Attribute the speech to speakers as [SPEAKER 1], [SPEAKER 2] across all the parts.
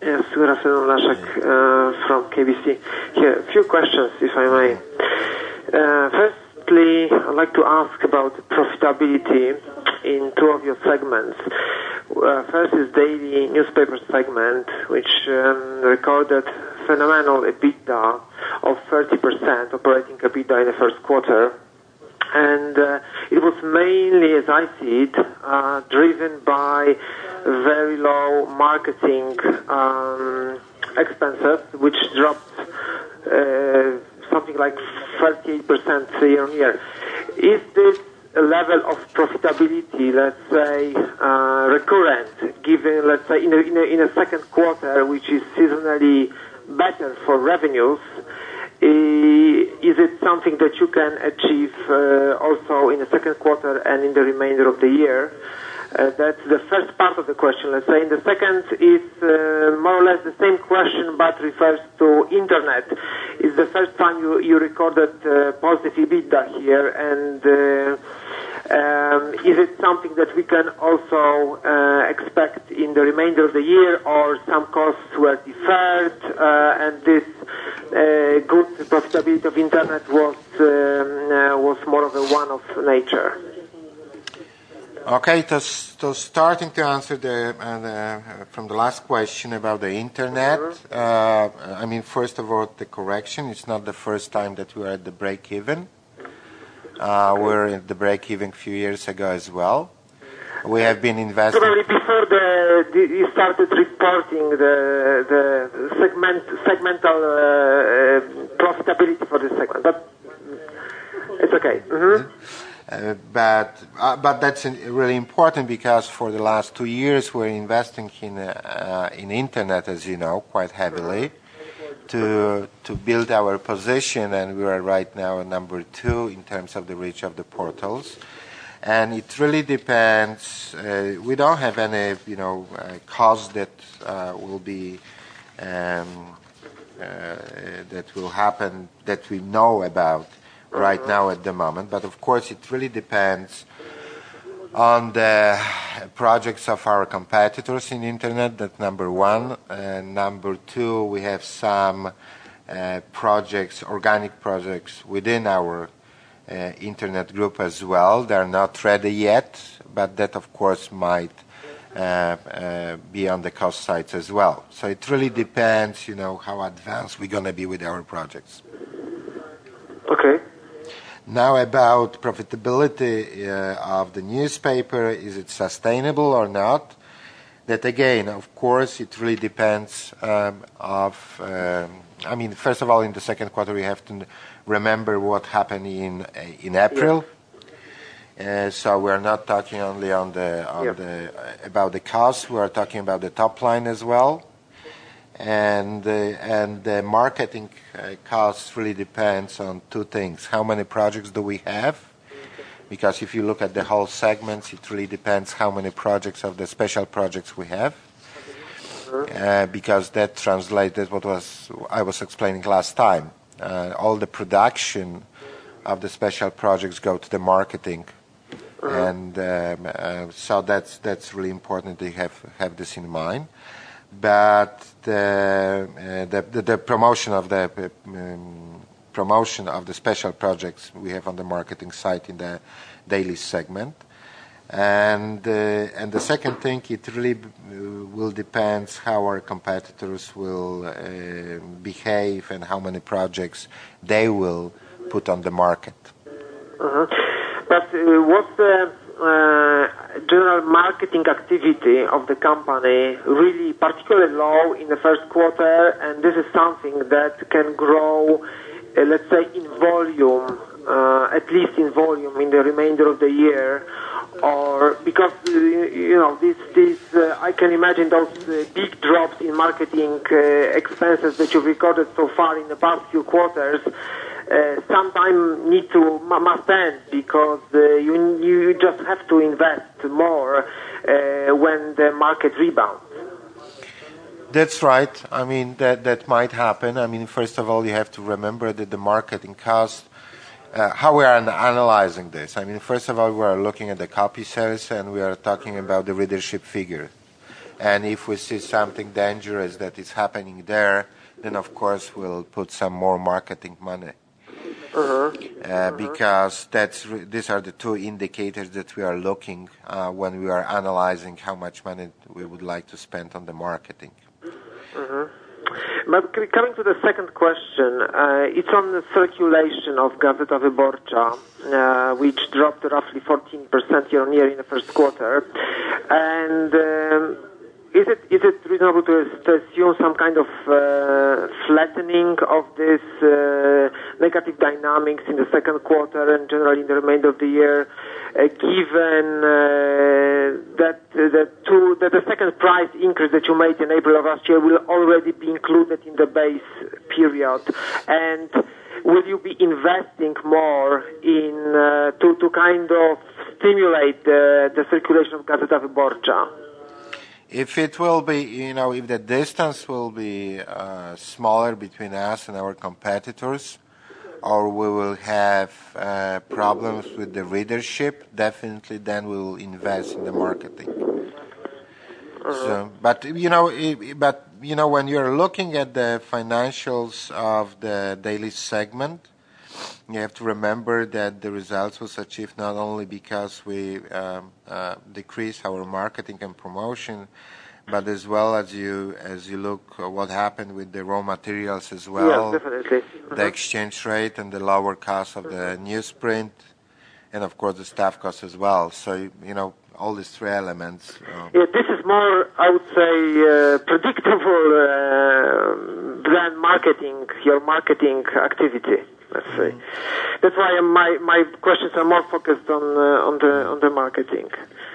[SPEAKER 1] Yes, good afternoon, Leszek from KBC. Here, a few questions, if I may. Firstly, I'd like to ask about profitability in two of your segments. First is daily newspaper segment, which recorded phenomenal EBITDA of 30% operating EBITDA in the first quarter. And it was mainly, as I see it, driven by very low marketing expenses, which dropped something like 38% year on year. Is this a level of profitability, let's say, recurrent, given, let's say, in a second quarter, which is seasonally better for revenues? Is it something that you can achieve also in the second quarter and in the remainder of the year? That's the first part of the question, let's say. And the second is more or less the same question, but refers to internet. It's the first time you recorded positive EBITDA here, and is it something that we can also expect in the remainder of the year, or some costs were deferred, and this good profitability of internet was more of a one-off nature?
[SPEAKER 2] Okay, so starting to answer from the last question about the internet, I mean, first of all, the correction, it's not the first time that we are at the break-even. We're at the break-even a few years ago as well. We have been investing...
[SPEAKER 1] Probably before you started reporting the segmental profitability for this segment, but it's okay.
[SPEAKER 2] But that's really important, because for the last 2 years we're investing in internet, as you know, quite heavily to build our position, and we are right now number 2 in terms of the reach of the portals. And it really depends. We don't have any, cost that will be that will happen that we know about right now at the moment. But of course, it really depends on the projects of our competitors in internet. That's number 1. And number 2, we have some organic projects within our internet group as well. They're not ready yet, but that of course might be on the cost side as well. So it really depends, how advanced we're going to be with our projects.
[SPEAKER 1] Okay.
[SPEAKER 2] Now about profitability of the newspaper, is it sustainable or not? That again, of course, it really depends first of all, in the second quarter, we have to remember what happened in April. So we're not talking only about the cost, we are talking about the top line as well. And the marketing costs really depends on 2 things. How many projects do we have? Because if you look at the whole segments, it really depends how many projects of the special projects we have. Because that translated what I was explaining last time. All the production of the special projects go to the marketing. And so that's really important to have this in mind. But the promotion of the special projects we have on the marketing side in the daily segment, and the second thing, it really will depend how our competitors will behave and how many projects they will put on the market.
[SPEAKER 1] But what's the general marketing activity of the company really particularly low in the first quarter, and this is something that can grow, let's say, in volume, at least in volume in the remainder of the year, or because this I can imagine those big drops in marketing expenses that you've recorded so far in the past few quarters sometime must end, because you just have to invest more when the market rebounds.
[SPEAKER 2] That's right. I mean, that might happen. I mean, first of all, you have to remember that the marketing cost, how we are analyzing this. I mean, first of all, we are looking at the copy sales, and we are talking about the readership figure. And if we see something dangerous that is happening there, then of course we'll put some more marketing money. Because these are the two indicators that we are looking when we are analyzing how much money we would like to spend on the marketing.
[SPEAKER 1] But coming to the second question, it's on the circulation of Gazeta Wyborcza, which dropped roughly 14% year-on-year in the first quarter. And is it reasonable to assume some kind of flattening of this negative dynamics in the second quarter and generally in the remainder of the year, given that the second price increase that you made in April of last year will already be included in the base period? And will you be investing more in to kind of stimulate the circulation of Gazeta Wyborcza?
[SPEAKER 2] If it will be, if the distance will be smaller between us and our competitors, or we will have problems with the readership, definitely then we will invest in the marketing. So, but when you're looking at the financials of the daily segment, you have to remember that the results was achieved not only because we decreased our marketing and promotion, but as well as you look what happened with the raw materials as well.
[SPEAKER 1] Yes, definitely.
[SPEAKER 2] The exchange rate and the lower cost of the newsprint, and of course the staff costs as well. So all these three elements.
[SPEAKER 1] Yeah, this is more, I would say, predictable brand marketing, your marketing activity. Let's say. That's why my questions are more focused on the marketing.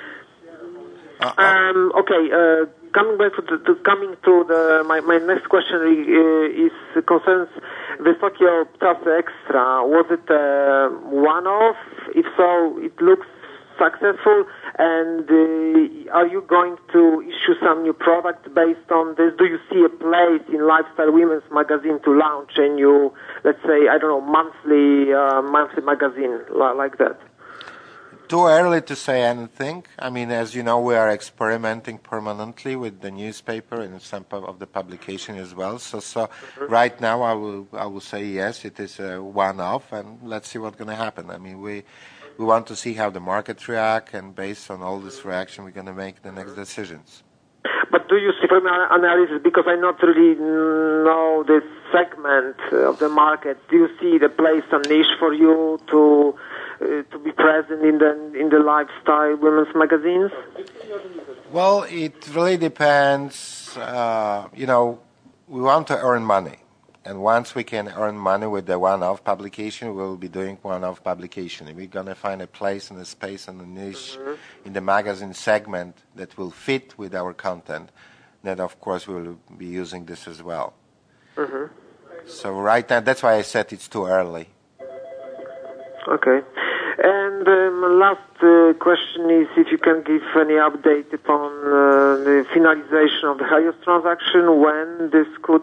[SPEAKER 1] Okay. Coming back to my next question is concerns Wysokie Obcasy Extra. Was it a one-off? If so, it looks successful. And are you going to issue some new product based on this? Do you see a place in Lifestyle Women's Magazine to launch a new, let's say, monthly magazine like that?
[SPEAKER 2] Too early to say anything. I mean, as you know, we are experimenting permanently with the newspaper and some of the publication as well. So right now, I will say yes, it is a one-off, and let's see what's going to happen. I mean, we want to see how the market react, and based on all this reaction, we're going to make the next decisions.
[SPEAKER 1] But do you see from your analysis, because I not really know this segment of the market, do you see the place, a niche for you to be present in the lifestyle women's magazines?
[SPEAKER 2] Well, it really depends. We want to earn money. And once we can earn money with the one-off publication, we'll be doing one-off publication. If we're going to find a place and a space and a niche in the magazine segment that will fit with our content, then of course we'll be using this as well. So right now, that's why I said it's too early.
[SPEAKER 1] Okay. And my last question is if you can give any update upon the finalization of the Helios transaction, when this could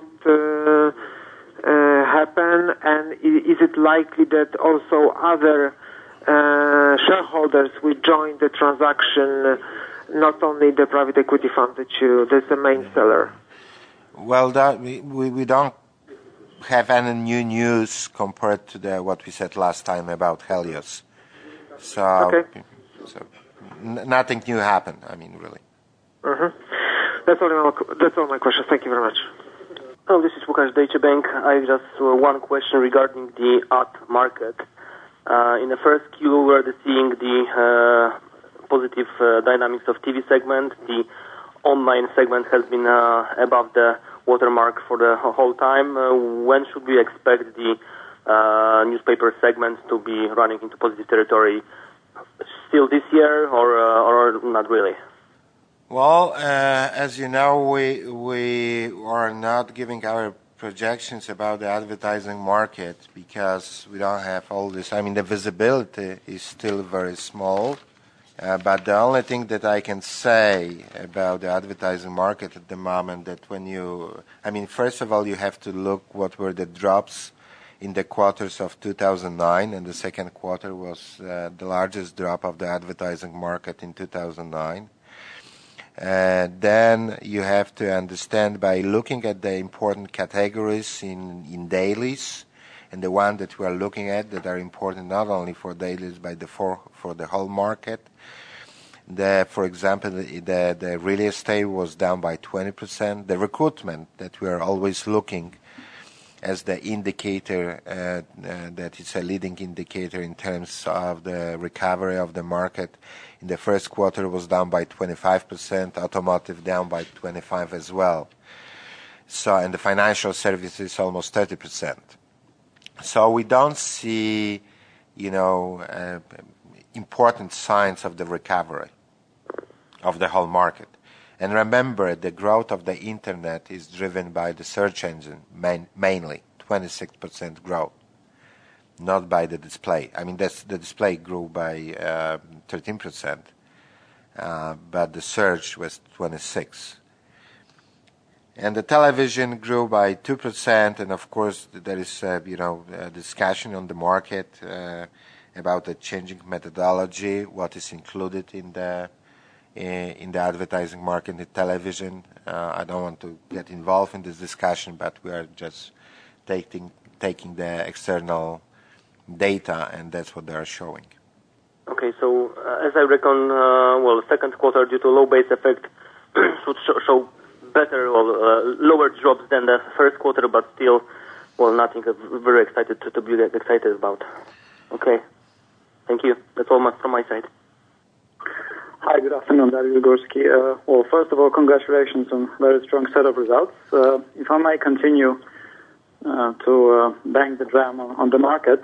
[SPEAKER 1] happen, and is it likely that also other shareholders will join the transaction, not only the private equity fund that's the main seller?
[SPEAKER 2] Well, we don't have any new news compared to what we said last time about Helios. So,
[SPEAKER 1] okay.
[SPEAKER 2] So nothing new happened, I mean, really.
[SPEAKER 1] That's all my questions. Thank you very much.
[SPEAKER 3] Oh, this is Łukasz, Deutsche Bank. I have just one question regarding the ad market. In the first Q, we were seeing the positive dynamics of TV segment. The online segment has been above the watermark for the whole time. When should we expect the newspaper segment to be running into positive territory? Still this year, or not really?
[SPEAKER 2] Well, as you know, we are not giving our projections about the advertising market because we don't have all this. I mean, the visibility is still very small. But the only thing that I can say about the advertising market at the moment that first of all, you have to look what were the drops in the quarters of 2009, and the second quarter was the largest drop of the advertising market in 2009. Then you have to understand by looking at the important categories in dailies, and the one that we are looking at that are important not only for dailies but for the whole market. For example, the real estate was down by 20%. The recruitment that we are always looking as the indicator that is a leading indicator in terms of the recovery of the market. In the first quarter was down by 25%, automotive down by 25% as well. So, and the financial services almost 30%. So we don't see, important signs of the recovery of the whole market. And remember, the growth of the internet is driven by the search engine, mainly 26% growth, not by the display. I mean, the display grew by 13%, but the search was 26%. And the television grew by 2%, and of course there is, a discussion on the market about the changing methodology, what is included in the advertising market in the television. I don't want to get involved in this discussion, but we are just taking the external data, and that's what they are showing.
[SPEAKER 3] Okay, so as I reckon, second quarter due to low base effect should show better or lower drops than the first quarter, but still, nothing very excited to be excited about. Okay, thank you. That's all from my side.
[SPEAKER 4] Hi, good afternoon, Dariusz Górski. First of all, congratulations on a very strong set of results. If I may continue to bang the drum on the market,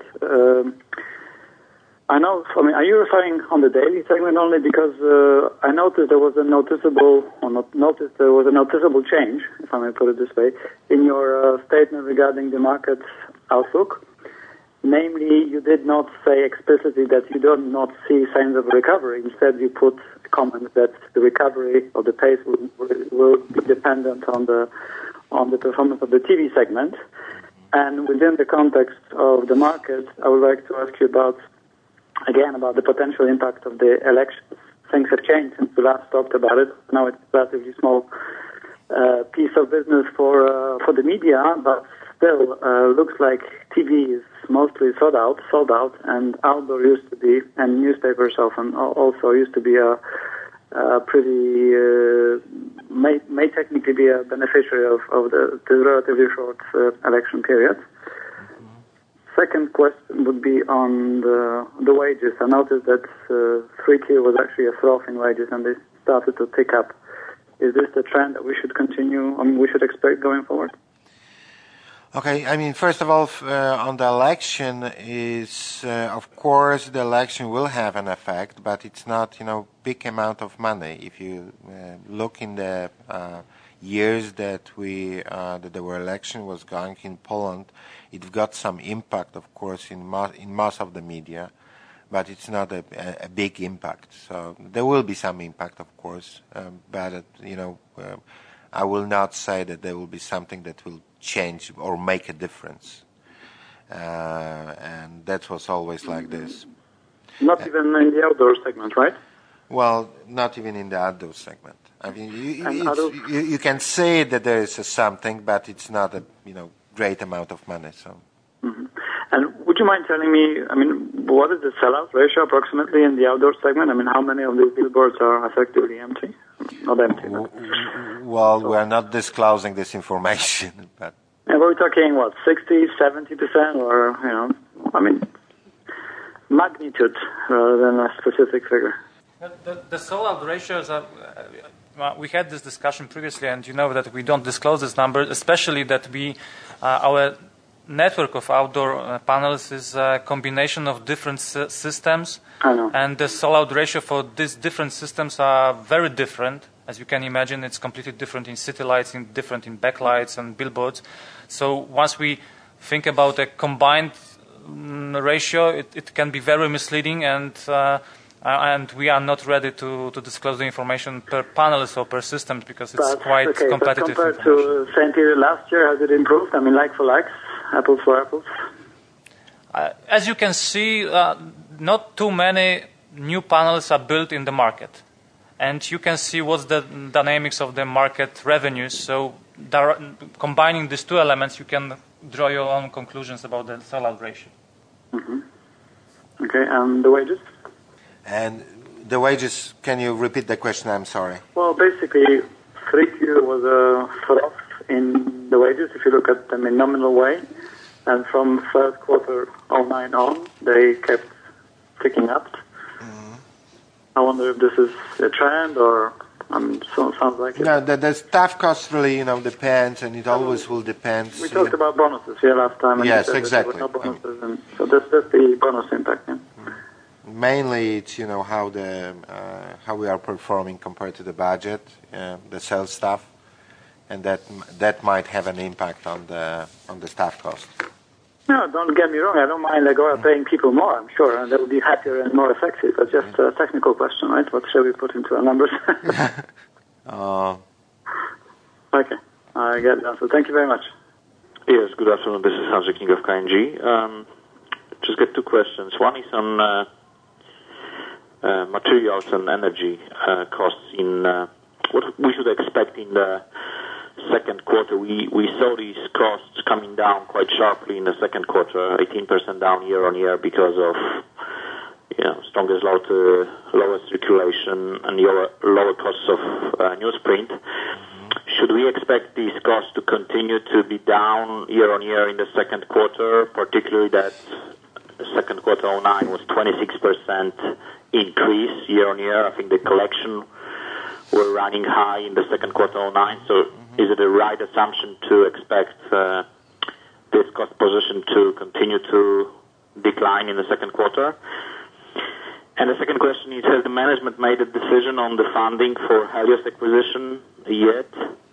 [SPEAKER 4] are you referring on the daily segment only? Because I noticed there was a noticeable change, if I may put it this way, in your statement regarding the market outlook. Namely, you did not say explicitly that you do not see signs of recovery. Instead, you put a comment that the recovery of the pace will be dependent on the performance of the TV segment. And within the context of the market, I would like to ask you about the potential impact of the elections. Things have changed since we last talked about it. Now it's a relatively small piece of business for the media, but still looks like TV is mostly sold out, and outdoor used to be, and newspapers often also used to be a pretty may technically be a beneficiary of the relatively short election period. Second question would be on the wages. I noticed that 3Q was actually a trough in wages, and they started to pick up. Is this the trend that we should continue? We should expect going forward?
[SPEAKER 2] Okay, I mean, first of all, on the election is, of course, the election will have an effect, but it's not, big amount of money. If you look in the years that the election was going in Poland, it got some impact, of course, in most of the media, but it's not a big impact. So there will be some impact, of course, but I will not say that there will be something that will change or make a difference, and that was always like this.
[SPEAKER 4] Not even in the outdoor segment, right?
[SPEAKER 2] Well, not even in the outdoor segment. I mean, you can say that there is something, but it's not a great amount of money. So.
[SPEAKER 4] Mm-hmm. And would you mind telling me, what is the sellout ratio approximately in the outdoor segment? How many of these billboards are effectively empty? Not empty.
[SPEAKER 2] Well, we are not disclosing this information, but.
[SPEAKER 4] And we're talking, 60, 70%, or, magnitude rather than a specific figure.
[SPEAKER 5] The sellout ratios are. We had this discussion previously, and you know that we don't disclose this number, especially that our network of outdoor panels is a combination of different systems, and the sellout ratio for these different systems are very different. As you can imagine, it's completely different in city lights, different in backlights and billboards. So once we think about a combined ratio, it can be very misleading, and we are not ready to disclose the information per panels or per systems because it's quite competitive.
[SPEAKER 4] But compared to same period last year, has it improved? Like for likes, apples for apples?
[SPEAKER 5] As you can see, not too many new panels are built in the market. and you can see what's the dynamics of the market revenues. So combining these two elements, you can draw your own conclusions about the sell-out ratio.
[SPEAKER 4] Mm-hmm. Okay, and the wages?
[SPEAKER 2] And the wages, can you repeat the question? I'm sorry.
[SPEAKER 4] Well, basically, 3Q was a fall-off in the wages, if you look at them in nominal way. And from first quarter 09 on, they kept ticking up. Mm-hmm. I wonder if this is a trend or sounds like it.
[SPEAKER 2] No, the staff cost really, depends, and it always will depend.
[SPEAKER 4] We talked about bonuses here last time. And
[SPEAKER 2] yes, exactly.
[SPEAKER 4] There were no bonuses, and so that's the bonus impact. Yeah.
[SPEAKER 2] Mainly, it's how we are performing compared to the budget, the sales staff, and that might have an impact on the staff cost.
[SPEAKER 4] No, don't get me wrong. I don't mind paying people more. I'm sure, and they'll be happier and more effective. It's just a technical question, right? What shall we put into our numbers? Okay, I get the answer. Thank you very much.
[SPEAKER 6] Yes, good afternoon. This is Andrzej King of KNG. Just get two questions. One is on materials and energy costs. In what we should expect in the second quarter. We saw these costs coming down quite sharply in the second quarter, 18% down year on year because of stronger zloty, lower circulation, and lower costs of newsprint. Should we expect these costs to continue to be down year on year in the second quarter, particularly that the second quarter 09 was 26% increase year on year? I think the collection were running high in the second quarter 09, so is it a right assumption to expect this cost position to continue to decline in the second quarter? And the second question is, has the management made a decision on the funding for Helios acquisition yet?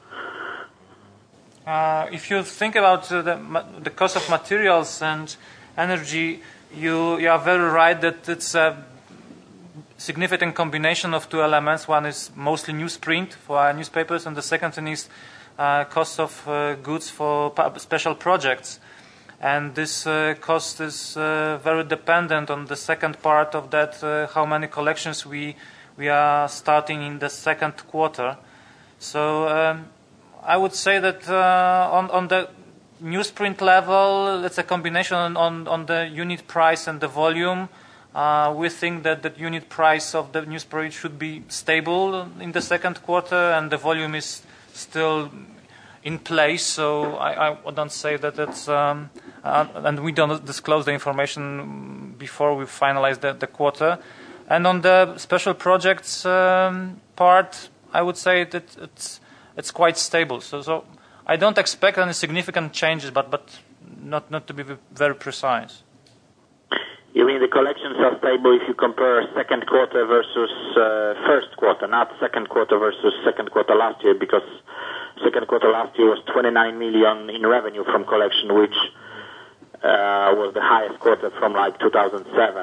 [SPEAKER 5] If you think about the cost of materials and energy, you are very right that it's a significant combination of two elements. One is mostly newsprint for our newspapers, and the second thing is cost of goods for special projects. And this cost is very dependent on the second part of that, how many collections we are starting in the second quarter. So I would say that on the newsprint level, it's a combination on the unit price and the volume. We think that the unit price of the newsprint should be stable in the second quarter, and the volume is still in place. So I don't say that it's and we don't disclose the information before we finalize the quarter. And on the special projects part, I would say that it's quite stable. So I don't expect any significant changes, but not to be very precise.
[SPEAKER 6] You mean the collections are stable if you compare second quarter versus first quarter, not second quarter versus second quarter last year, because second quarter last year was 29 million in revenue from collection, which was the highest quarter from 2007.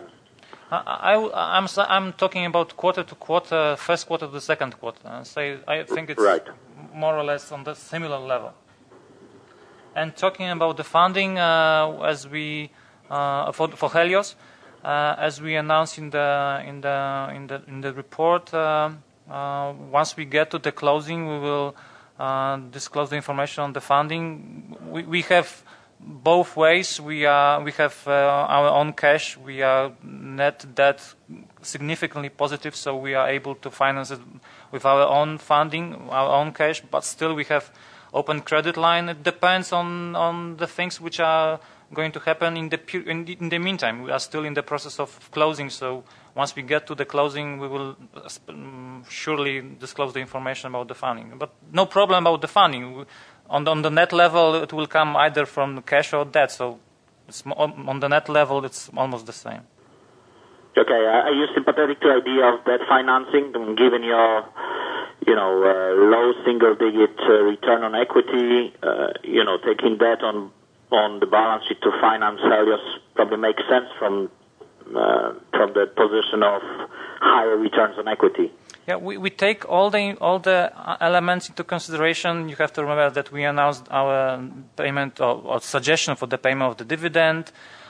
[SPEAKER 5] I'm talking about quarter to quarter, first quarter to the second quarter. I think it's
[SPEAKER 6] right.
[SPEAKER 5] More or less on the similar level. And talking about the funding, as we for Helios, as we announced in the report, once we get to the closing, we will disclose the information on the funding. We have both ways. We have our own cash. We are net debt significantly positive, so we are able to finance it with our own funding, our own cash. But still, we have open credit line. It depends on the things which are going to happen in the meantime. We are still in the process of closing, so once we get to the closing, we will surely disclose the information about the funding. But no problem about the funding. On the net level, it will come either from cash or debt. So on the net level, it's almost the same.
[SPEAKER 6] Okay, are you sympathetic to the idea of debt financing, given your low single-digit return on equity? Taking debt on the balance sheet to finance Helios probably makes sense from the position of higher returns on equity.
[SPEAKER 5] Yeah, we take all the elements into consideration. You have to remember that we announced our payment or suggestion for the payment of the dividend.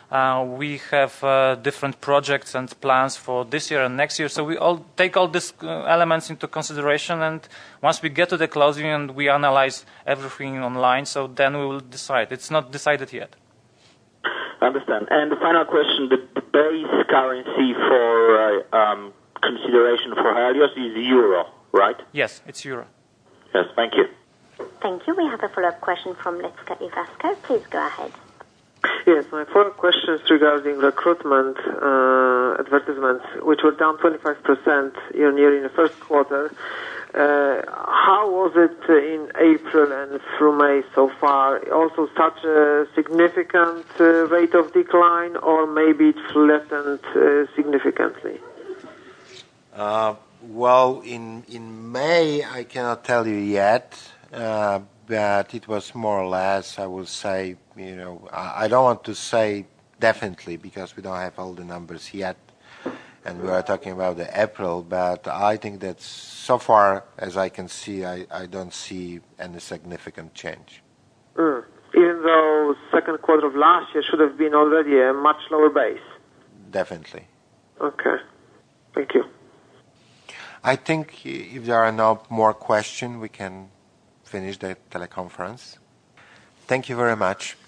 [SPEAKER 5] We have different projects and plans for this year and next year. So we all take all these elements into consideration, and once we get to the closing and we analyze everything online, so then we will decide. It's not decided yet.
[SPEAKER 6] I understand. And the final question, the base currency for consideration for Helios is euro, right?
[SPEAKER 5] Yes, it's euro.
[SPEAKER 6] Yes, thank you.
[SPEAKER 7] Thank you. We have a follow-up question from Letska Ivaska. Please go ahead.
[SPEAKER 1] Yes, my follow-up question is regarding recruitment advertisements, which were down 25% year-on-year in the first quarter. How was it in April and through May so far? Also such a significant rate of decline, or maybe it flattened significantly?
[SPEAKER 2] Well, in May, I cannot tell you yet, but it was more or less, I would say, I don't want to say definitely because we don't have all the numbers yet, and we are talking about the April, but I think that so far as I can see, I don't see any significant change.
[SPEAKER 1] Even though second quarter of last year should have been already a much lower base?
[SPEAKER 2] Definitely.
[SPEAKER 1] Okay. Thank you.
[SPEAKER 2] I think if there are no more questions, we can finish the teleconference. Thank you very much.